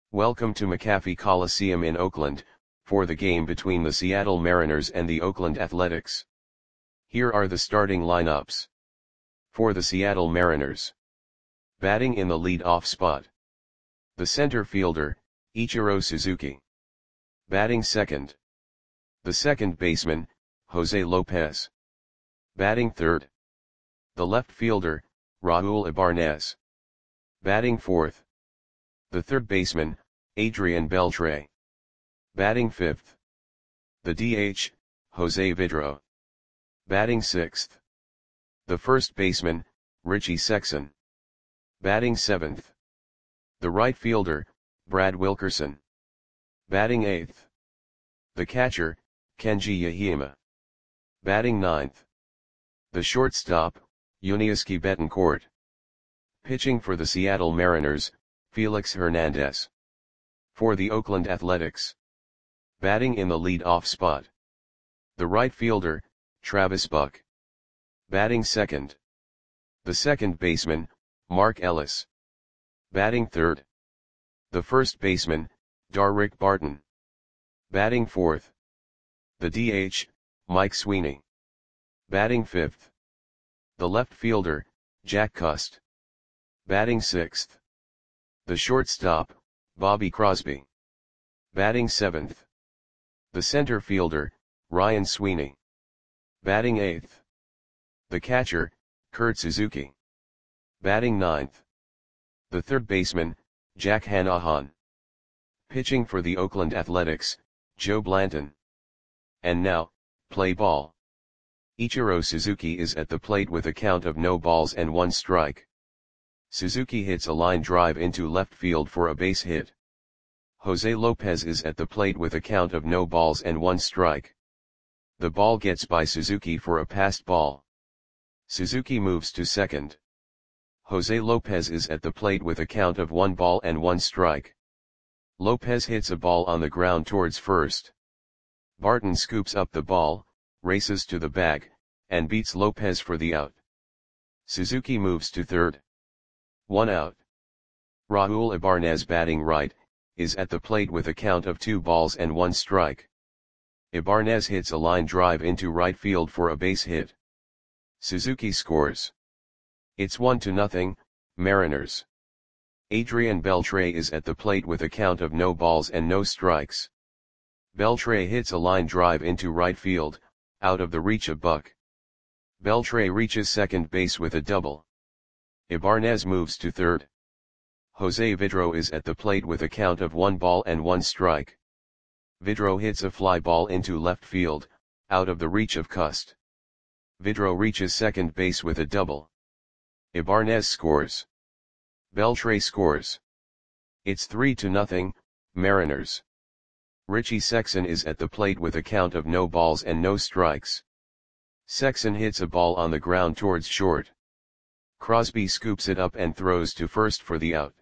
Welcome to McAfee Coliseum in Oakland, for the game between the Seattle Mariners and the Oakland Athletics. Here are the starting lineups. For the Seattle Mariners. Batting in the lead-off spot. The center fielder, Ichiro Suzuki. Batting second. The second baseman, Jose Lopez. Batting third. The left fielder, Raul Ibanez. Batting fourth. The third baseman, Adrian Beltre. Batting fifth. The DH, Jose Vidro. Batting sixth. The first baseman, Richie Sexson. Batting seventh. The right fielder, Brad Wilkerson. Batting eighth. The catcher, Kenji Yahima. Batting ninth. The shortstop, Yuniesky Betancourt. Pitching for the Seattle Mariners, Felix Hernandez. For the Oakland Athletics. Batting in the lead-off spot. The right fielder, Travis Buck. Batting second. The second baseman, Mark Ellis. Batting third. The first baseman, Darrick Barton. Batting fourth. The DH, Mike Sweeney. Batting fifth. The left fielder, Jack Cust. Batting sixth. The shortstop, Bobby Crosby. Batting seventh. The center fielder, Ryan Sweeney. Batting eighth. The catcher, Kurt Suzuki. Batting ninth. The third baseman, Jack Hanahan. Pitching for the Oakland Athletics, Joe Blanton. And now, play ball. Ichiro Suzuki is at the plate with a count of no balls and one strike. Suzuki hits a line drive into left field for a base hit. Jose Lopez is at the plate with a count of no balls and one strike. The ball gets by Suzuki for a passed ball. Suzuki moves to second. Jose Lopez is at the plate with a count of 1 ball and 1 strike. Lopez hits a ball on the ground towards first. Barton scoops up the ball, races to the bag, and beats Lopez for the out. Suzuki moves to third. 1 out. Raul Ibanez, batting right, is at the plate with a count of 2 balls and 1 strike. Ibanez hits a line drive into right field for a base hit. Suzuki scores. It's 1-0, Mariners. Adrian Beltre is at the plate with a count of no balls and no strikes. Beltre hits a line drive into right field, out of the reach of Buck. Beltre reaches second base with a double. Ibanez moves to third. Jose Vidro is at the plate with a count of 1 ball and 1 strike. Vidro hits a fly ball into left field, out of the reach of Cust. Vidro reaches second base with a double. Ibanez scores. Beltre scores. It's 3-0, Mariners. Richie Sexson is at the plate with a count of no balls and no strikes. Sexson hits a ball on the ground towards short. Crosby scoops it up and throws to first for the out.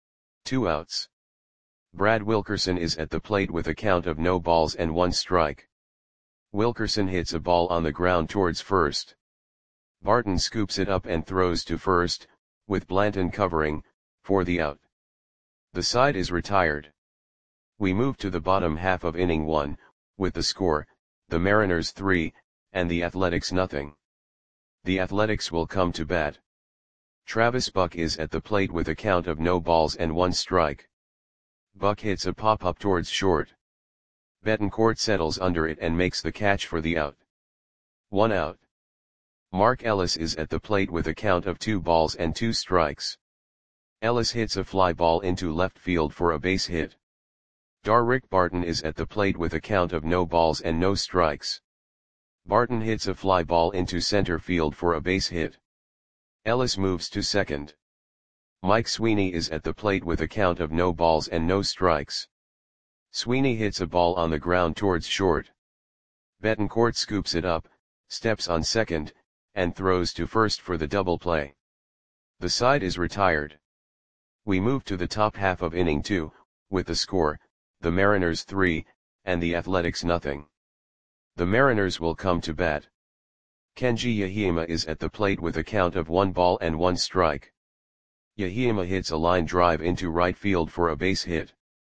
2 outs. Brad Wilkerson is at the plate with a count of no balls and 1 strike. Wilkerson hits a ball on the ground towards first. Barton scoops it up and throws to first, with Blanton covering, for the out. The side is retired. We move to the bottom half of inning 1, with the score, the Mariners 3, and the Athletics 0. The Athletics will come to bat. Travis Buck is at the plate with a count of no balls and 1 strike. Buck hits a pop-up towards short. Betancourt settles under it and makes the catch for the out. 1 out. Mark Ellis is at the plate with a count of 2 balls and 2 strikes. Ellis hits a fly ball into left field for a base hit. Darrick Barton is at the plate with a count of no balls and no strikes. Barton hits a fly ball into center field for a base hit. Ellis moves to second. Mike Sweeney is at the plate with a count of no balls and no strikes. Sweeney hits a ball on the ground towards short. Betancourt scoops it up, steps on second, and throws to first for the double play. The side is retired. We move to the top half of inning 2, with the score, the Mariners 3, and the Athletics 0. The Mariners will come to bat. Kenji Yahima is at the plate with a count of 1 ball and 1 strike. Yahima hits a line drive into right field for a base hit.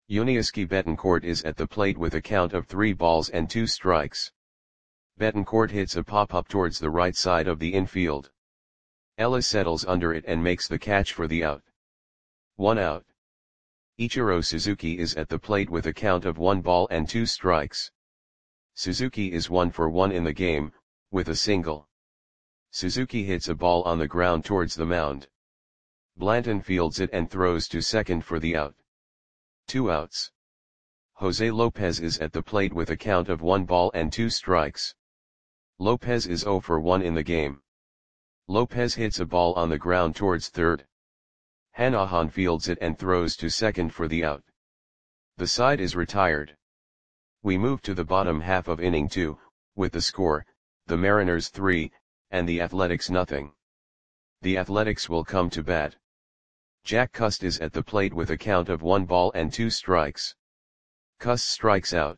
Yuniesky Betancourt is at the plate with a count of 3 balls and 2 strikes. Betancourt hits a pop-up towards the right side of the infield. Ellis settles under it and makes the catch for the out. 1 out. Ichiro Suzuki is at the plate with a count of 1 ball and 2 strikes. Suzuki is 1 for 1 in the game, with a single. Suzuki hits a ball on the ground towards the mound. Blanton fields it and throws to second for the out. 2 outs. Jose Lopez is at the plate with a count of 1 ball and 2 strikes. Lopez is 0 for 1 in the game. Lopez hits a ball on the ground towards third. Hanahan fields it and throws to second for the out. The side is retired. We move to the bottom half of inning 2, with the score, the Mariners 3, and the Athletics nothing. The Athletics will come to bat. Jack Cust is at the plate with a count of 1 ball and 2 strikes. Cust strikes out.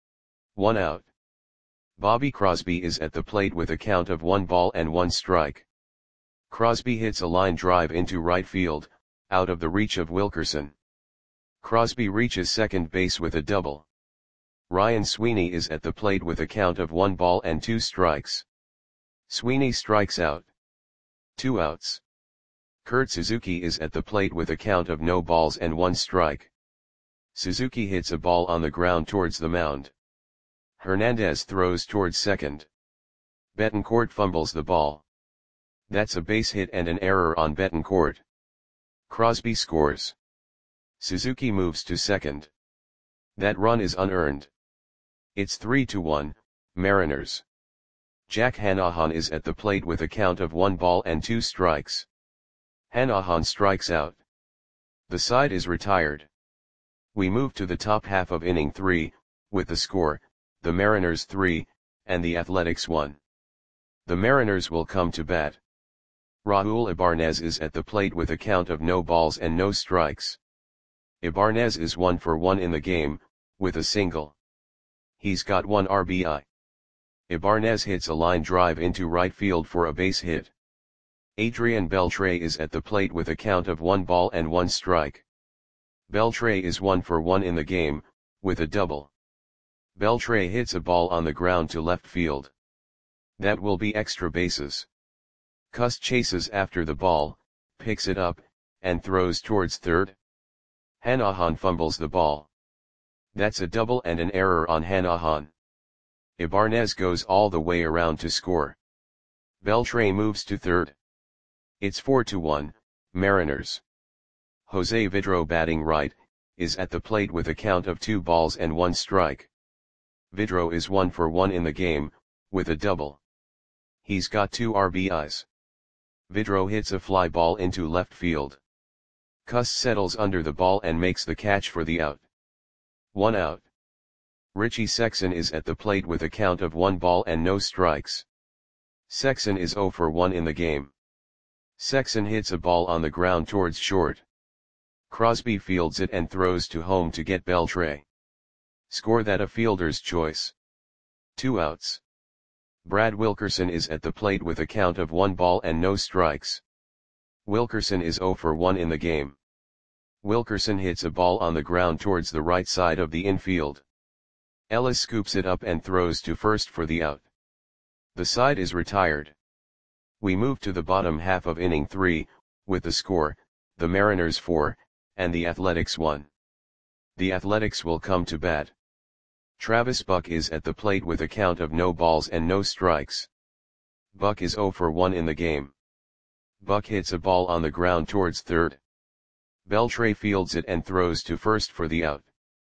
1 out. Bobby Crosby is at the plate with a count of 1 ball and 1 strike. Crosby hits a line drive into right field, out of the reach of Wilkerson. Crosby reaches second base with a double. Ryan Sweeney is at the plate with a count of 1 ball and 2 strikes. Sweeney strikes out. 2 outs. Kurt Suzuki is at the plate with a count of no balls and 1 strike. Suzuki hits a ball on the ground towards the mound. Hernandez throws towards second. Betancourt fumbles the ball. That's a base hit and an error on Betancourt. Crosby scores. Suzuki moves to second. That run is unearned. It's 3-1, Mariners. Jack Hanahan is at the plate with a count of 1 ball and 2 strikes. Hanahan strikes out. The side is retired. We move to the top half of inning 3, with the score, the Mariners 3, and the Athletics 1. The Mariners will come to bat. Raul Ibanez is at the plate with a count of no balls and no strikes. Ibanez is 1 for 1 in the game, with a single. He's got 1 RBI. Ibanez hits a line drive into right field for a base hit. Adrian Beltre is at the plate with a count of 1 ball and 1 strike. Beltre is 1 for 1 in the game, with a double. Beltre hits a ball on the ground to left field. That will be extra bases. Cust chases after the ball, picks it up, and throws towards third. Hanahan fumbles the ball. That's a double and an error on Hanahan. Ibanez goes all the way around to score. Beltre moves to third. It's 4-1, Mariners. Jose Vidro batting right, is at the plate with a count of 2 balls and 1 strike. Vidro is 1 for 1 in the game, with a double. He's got 2 RBIs. Vidro hits a fly ball into left field. Cust settles under the ball and makes the catch for the out. 1 out. Richie Sexson is at the plate with a count of 1 ball and no strikes. Sexson is 0 for 1 in the game. Sexson hits a ball on the ground towards short. Crosby fields it and throws to home to get Beltre. Score that a fielder's choice. 2 outs. Brad Wilkerson is at the plate with a count of 1 ball and no strikes. Wilkerson is 0 for 1 in the game. Wilkerson hits a ball on the ground towards the right side of the infield. Ellis scoops it up and throws to first for the out. The side is retired. We move to the bottom half of inning 3, with the score, the Mariners 4, and the Athletics 1. The Athletics will come to bat. Travis Buck is at the plate with a count of no balls and no strikes. Buck is 0 for 1 in the game. Buck hits a ball on the ground towards third. Beltre fields it and throws to first for the out.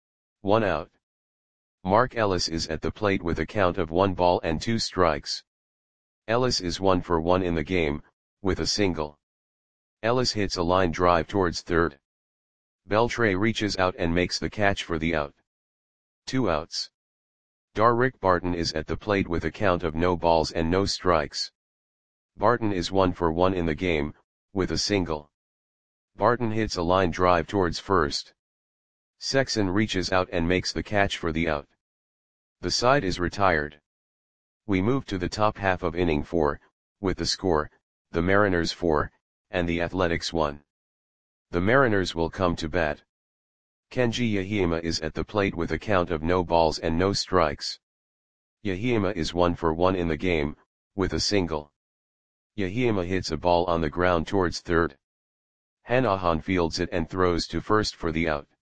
1 out. Mark Ellis is at the plate with a count of 1 ball and 2 strikes. Ellis is 1 for 1 in the game, with a single. Ellis hits a line drive towards third. Beltre reaches out and makes the catch for the out. 2 outs. Darrick Barton is at the plate with a count of no balls and no strikes. Barton is 1 for 1 in the game, with a single. Barton hits a line drive towards first. Sexson reaches out and makes the catch for the out. The side is retired. We move to the top half of inning 4, with the score, the Mariners 4, and the Athletics 1. The Mariners will come to bat. Kenji Yahima is at the plate with a count of no balls and no strikes. Yahima is 1 for 1 in the game, with a single. Yahima hits a ball on the ground towards third. Hanahan fields it and throws to first for the out.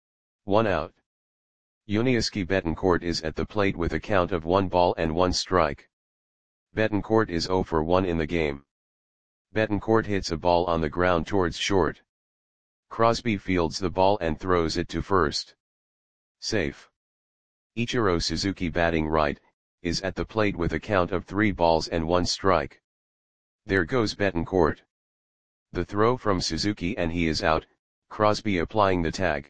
1 out. Yuniesky Betancourt is at the plate with a count of 1 ball and 1 strike. Betancourt is 0 for 1 in the game. Betancourt hits a ball on the ground towards short. Crosby fields the ball and throws it to first. Safe. Ichiro Suzuki batting right, is at the plate with a count of 3 balls and 1 strike. There goes Betancourt. The throw from Suzuki and he is out, Crosby applying the tag.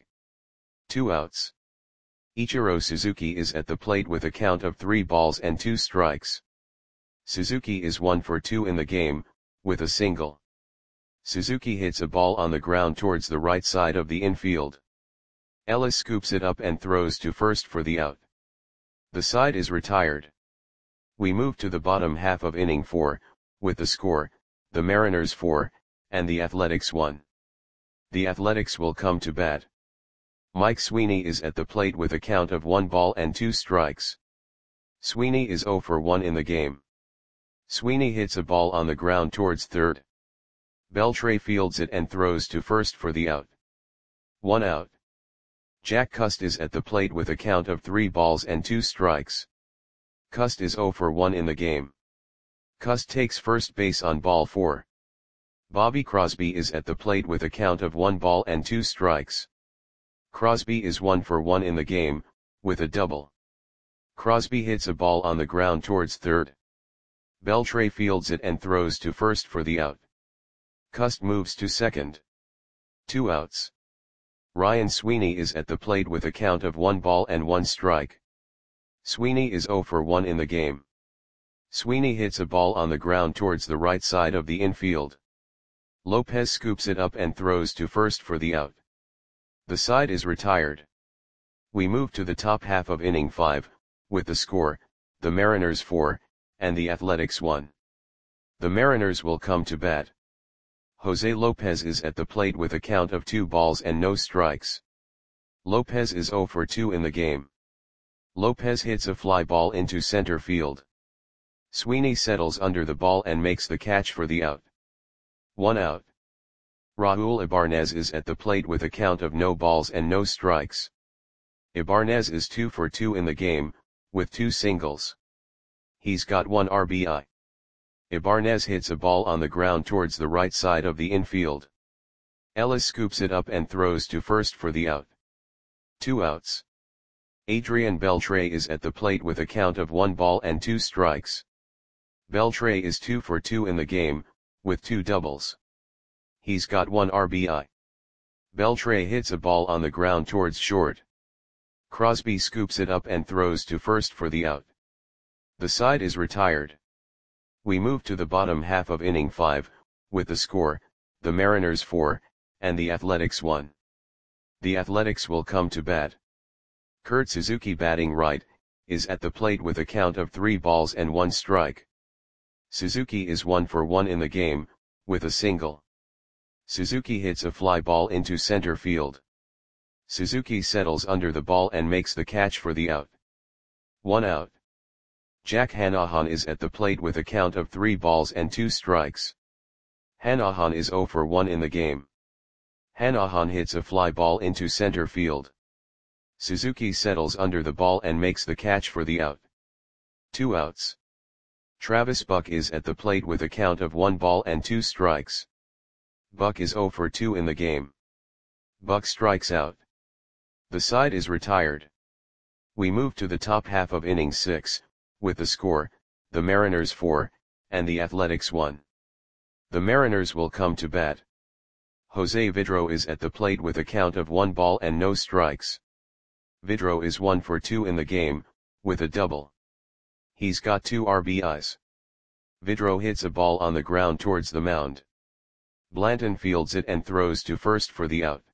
2 outs. Ichiro Suzuki is at the plate with a count of 3 balls and 2 strikes. Suzuki is 1 for 2 in the game, with a single. Suzuki hits a ball on the ground towards the right side of the infield. Ellis scoops it up and throws to first for the out. The side is retired. We move to the bottom half of inning 4, with the score, the Mariners 4, and the Athletics 1. The Athletics will come to bat. Mike Sweeney is at the plate with a count of 1 ball and 2 strikes. Sweeney is 0 for 1 in the game. Sweeney hits a ball on the ground towards third. Beltre fields it and throws to first for the out. 1 out. Jack Cust is at the plate with a count of 3 balls and 2 strikes. Cust is 0 for 1 in the game. Cust takes first base on ball 4. Bobby Crosby is at the plate with a count of 1 ball and 2 strikes. Crosby is 1 for 1 in the game, with a double. Crosby hits a ball on the ground towards third. Beltre fields it and throws to first for the out. Cust moves to second. 2 outs. Ryan Sweeney is at the plate with a count of 1 ball and 1 strike. Sweeney is 0 for 1 in the game. Sweeney hits a ball on the ground towards the right side of the infield. Lopez scoops it up and throws to first for the out. The side is retired. We move to the top half of inning 5, with the score, the Mariners 4, and the Athletics 1. The Mariners will come to bat. Jose Lopez is at the plate with a count of 2 balls and no strikes. Lopez is 0 for 2 in the game. Lopez hits a fly ball into center field. Sweeney settles under the ball and makes the catch for the out. 1 out. Raul Ibanez is at the plate with a count of no balls and no strikes. Ibanez is 2 for 2 in the game, with 2 singles. He's got 1 RBI. Ibanez hits a ball on the ground towards the right side of the infield. Ellis scoops it up and throws to first for the out. 2 outs. Adrian Beltre is at the plate with a count of 1 ball and 2 strikes. Beltre is 2 for 2 in the game, with 2 doubles. He's got 1 RBI. Beltre hits a ball on the ground towards short. Crosby scoops it up and throws to first for the out. The side is retired. We move to the bottom half of inning 5, with the score, the Mariners 4, and the Athletics 1. The Athletics will come to bat. Kurt Suzuki batting right, is at the plate with a count of 3 balls and 1 strike. Suzuki is 1 for 1 in the game, with a single. Suzuki hits a fly ball into center field. Suzuki settles under the ball and makes the catch for the out. 1 out. Jack Hanahan is at the plate with a count of 3 balls and 2 strikes. Hanahan is 0 for 1 in the game. Hanahan hits a fly ball into center field. Suzuki settles under the ball and makes the catch for the out. 2 outs. Travis Buck is at the plate with a count of 1 ball and 2 strikes. Buck is 0 for 2 in the game. Buck strikes out. The side is retired. We move to the top half of inning 6, with the score, the Mariners 4, and the Athletics 1. The Mariners will come to bat. Jose Vidro is at the plate with a count of 1 ball and no strikes. Vidro is 1 for 2 in the game, with a double. He's got 2 RBIs. Vidro hits a ball on the ground towards the mound. Blanton fields it and throws to first for the out.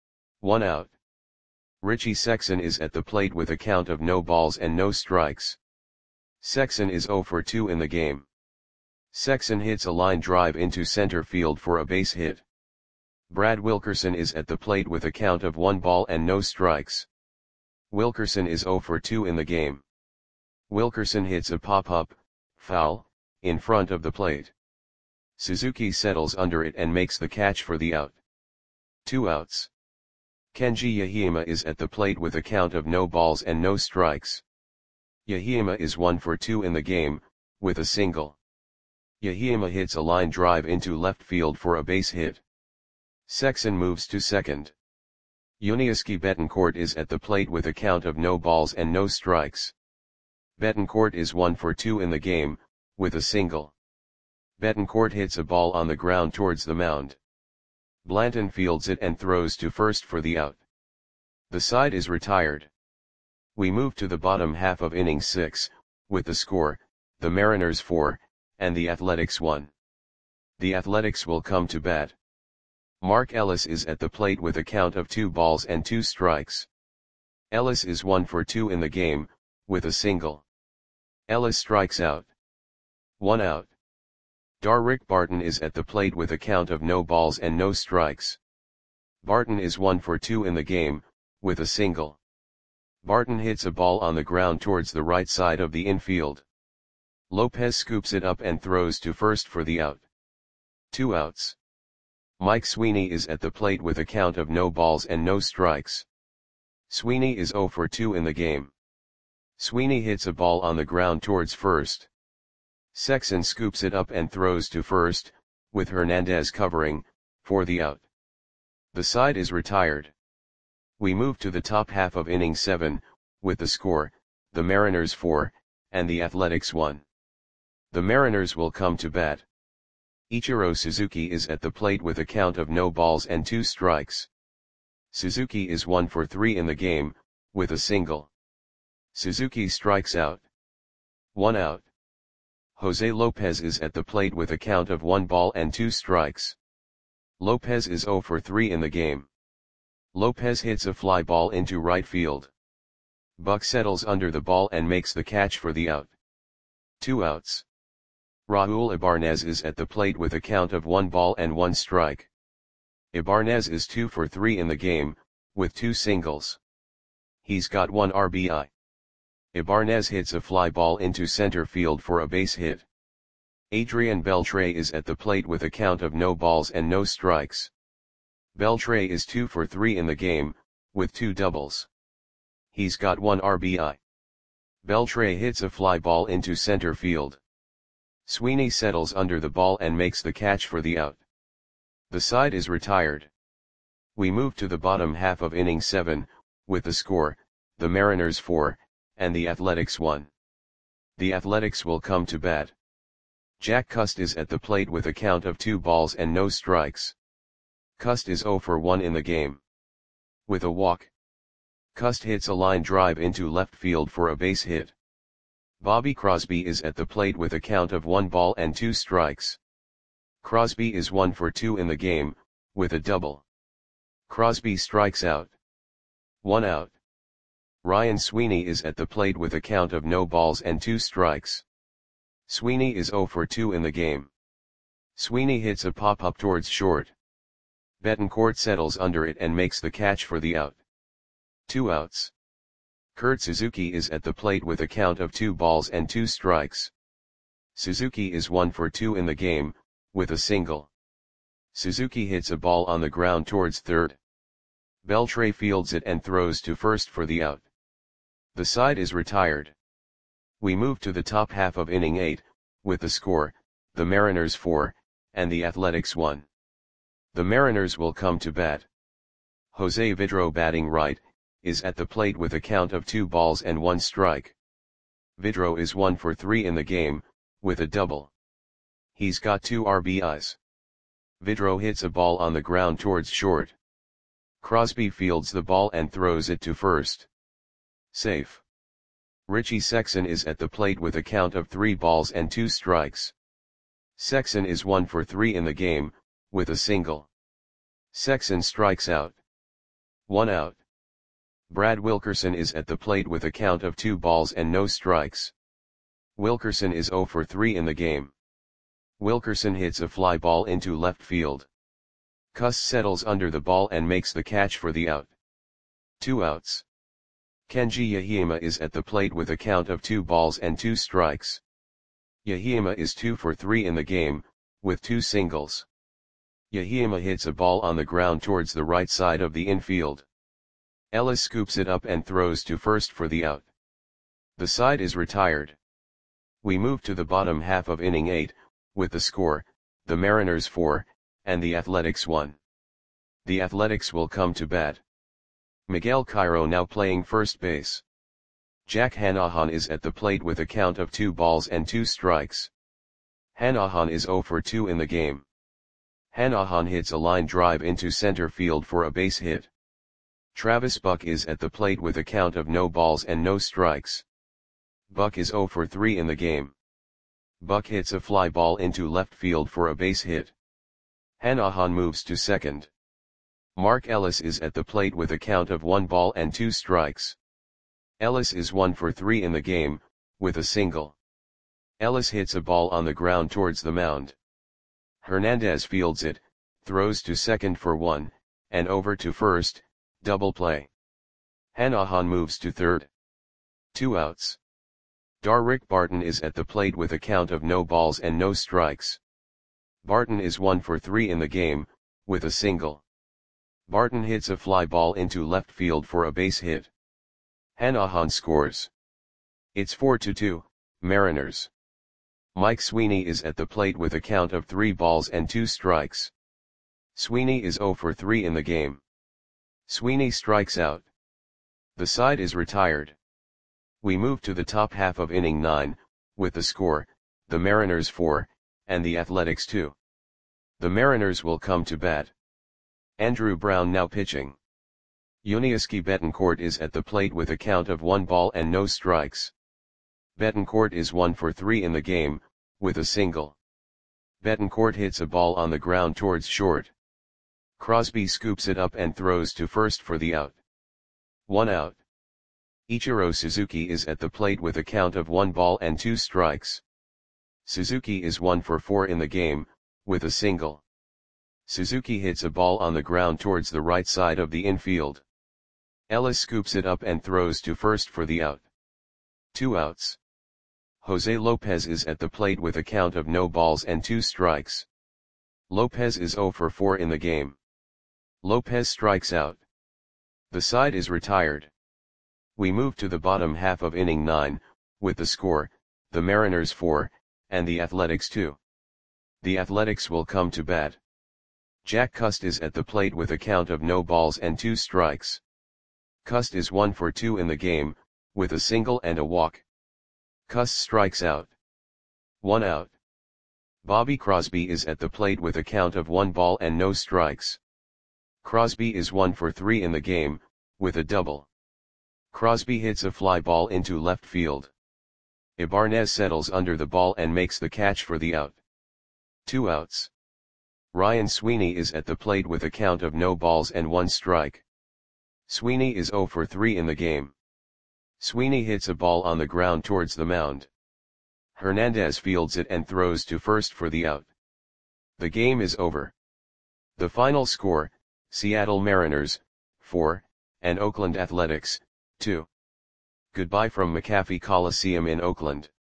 1 out. Richie Sexson is at the plate with a count of no balls and no strikes. Sexson is 0 for 2 in the game. Sexson hits a line drive into center field for a base hit. Brad Wilkerson is at the plate with a count of 1 ball and no strikes. Wilkerson is 0 for 2 in the game. Wilkerson hits a pop-up, foul, in front of the plate. Suzuki settles under it and makes the catch for the out. 2 outs. Kenji Yahima is at the plate with a count of no balls and no strikes. Yahima is 1 for 2 in the game, with a single. Yahima hits a line drive into left field for a base hit. Sexson moves to second. Yuniesky Betancourt is at the plate with a count of no balls and no strikes. Betancourt is 1 for 2 in the game, with a single. Betancourt hits a ball on the ground towards the mound. Blanton fields it and throws to first for the out. The side is retired. We move to the bottom half of inning 6, with the score, the Mariners 4, and the Athletics 1. The Athletics will come to bat. Mark Ellis is at the plate with a count of 2 balls and 2 strikes. Ellis is 1 for 2 in the game, with a single. Ellis strikes out. 1 out. Darrick Barton is at the plate with a count of no balls and no strikes. Barton is 1 for 2 in the game, with a single. Barton hits a ball on the ground towards the right side of the infield. Lopez scoops it up and throws to first for the out. 2 outs. Mike Sweeney is at the plate with a count of no balls and no strikes. Sweeney is 0 for 2 in the game. Sweeney hits a ball on the ground towards first. Sexson scoops it up and throws to first, with Hernandez covering, for the out. The side is retired. We move to the top half of inning 7, with the score, the Mariners 4, and the Athletics 1. The Mariners will come to bat. Ichiro Suzuki is at the plate with a count of no balls and 2 strikes. Suzuki is 1 for 3 in the game, with a single. Suzuki strikes out. 1 out. Jose Lopez is at the plate with a count of 1 ball and 2 strikes. Lopez is 0 for 3 in the game. Lopez hits a fly ball into right field. Buck settles under the ball and makes the catch for the out. 2 outs. Raul Ibanez is at the plate with a count of 1 ball and 1 strike. Ibanez is 2 for 3 in the game, with 2 singles. He's got 1 RBI. Ibanez hits a fly ball into center field for a base hit. Adrian Beltre is at the plate with a count of no balls and no strikes. Beltre is 2 for 3 in the game, with 2 doubles. He's got 1 RBI. Beltre hits a fly ball into center field. Sweeney settles under the ball and makes the catch for the out. The side is retired. We move to the bottom half of inning 7, with the score, the Mariners 4, and the Athletics 1. The Athletics will come to bat. Jack Cust is at the plate with a count of 2 balls and no strikes. Cust is 0 for 1 in the game. With a walk. Cust hits a line drive into left field for a base hit. Bobby Crosby is at the plate with a count of 1 ball and 2 strikes. Crosby is 1 for 2 in the game, with a double. Crosby strikes out. 1 out. Ryan Sweeney is at the plate with a count of no balls and 2 strikes. Sweeney is 0 for 2 in the game. Sweeney hits a pop-up towards short. Betancourt settles under it and makes the catch for the out. 2 outs. Kurt Suzuki is at the plate with a count of 2 balls and 2 strikes. Suzuki is 1 for 2 in the game, with a single. Suzuki hits a ball on the ground towards third. Beltre fields it and throws to first for the out. The side is retired. We move to the top half of inning 8, with the score, the Mariners 4, and the Athletics 1. The Mariners will come to bat. Jose Vidro, batting right, is at the plate with a count of 2 balls and 1 strike. Vidro is 1 for 3 in the game, with a double. He's got 2 RBIs. Vidro hits a ball on the ground towards short. Crosby fields the ball and throws it to first. Safe. Richie Sexson is at the plate with a count of 3 balls and 2 strikes. Sexson is 1 for 3 in the game, with a single. Sexson strikes out. 1 out. Brad Wilkerson is at the plate with a count of 2 balls and no strikes. Wilkerson is 0 for 3 in the game. Wilkerson hits a fly ball into left field. Kuss settles under the ball and makes the catch for the out. 2 outs. Kenji Yahima is at the plate with a count of 2 balls and 2 strikes. Yahima is 2 for 3 in the game, with 2 singles. Yahima hits a ball on the ground towards the right side of the infield. Ellis scoops it up and throws to first for the out. The side is retired. We move to the bottom half of inning 8, with the score, the Mariners 4, and the Athletics 1. The Athletics will come to bat. Miguel Cairo now playing first base. Jack Hanahan is at the plate with a count of 2 balls and 2 strikes. Hanahan is 0 for 2 in the game. Hanahan hits a line drive into center field for a base hit. Travis Buck is at the plate with a count of no balls and no strikes. Buck is 0 for 3 in the game. Buck hits a fly ball into left field for a base hit. Hanahan moves to second. Mark Ellis is at the plate with a count of 1 ball and 2 strikes. Ellis is 1 for 3 in the game, with a single. Ellis hits a ball on the ground towards the mound. Hernandez fields it, throws to second for 1, and over to first, double play. Hanahan moves to third. 2 outs. Darrick Barton is at the plate with a count of no balls and no strikes. Barton is 1 for 3 in the game, with a single. Barton hits a fly ball into left field for a base hit. Hanahan scores. It's 4-2, Mariners. Mike Sweeney is at the plate with a count of 3 balls and 2 strikes. Sweeney is 0 for 3 in the game. Sweeney strikes out. The side is retired. We move to the top half of inning 9, with the score, the Mariners 4, and the Athletics 2. The Mariners will come to bat. Andrew Brown now pitching. Yuniesky Betancourt is at the plate with a count of 1 ball and no strikes. Betancourt is 1 for 3 in the game, with a single. Betancourt hits a ball on the ground towards short. Crosby scoops it up and throws to first for the out. 1 out. Ichiro Suzuki is at the plate with a count of 1 ball and 2 strikes. Suzuki is 1 for 4 in the game, with a single. Suzuki hits a ball on the ground towards the right side of the infield. Ellis scoops it up and throws to first for the out. 2 outs. Jose Lopez is at the plate with a count of no balls and 2 strikes. Lopez is 0 for 4 in the game. Lopez strikes out. The side is retired. We move to the bottom half of inning 9, with the score, the Mariners 4, and the Athletics 2. The Athletics will come to bat. Jack Cust is at the plate with a count of no balls and 2 strikes. Cust is 1 for 2 in the game, with a single and a walk. Cust strikes out. 1 out. Bobby Crosby is at the plate with a count of 1 ball and no strikes. Crosby is 1 for 3 in the game, with a double. Crosby hits a fly ball into left field. Ibanez settles under the ball and makes the catch for the out. 2 outs. Ryan Sweeney is at the plate with a count of no balls and 1 strike. Sweeney is 0 for 3 in the game. Sweeney hits a ball on the ground towards the mound. Hernandez fields it and throws to first for the out. The game is over. The final score, Seattle Mariners, 4, and Oakland Athletics, 2. Goodbye from McAfee Coliseum in Oakland.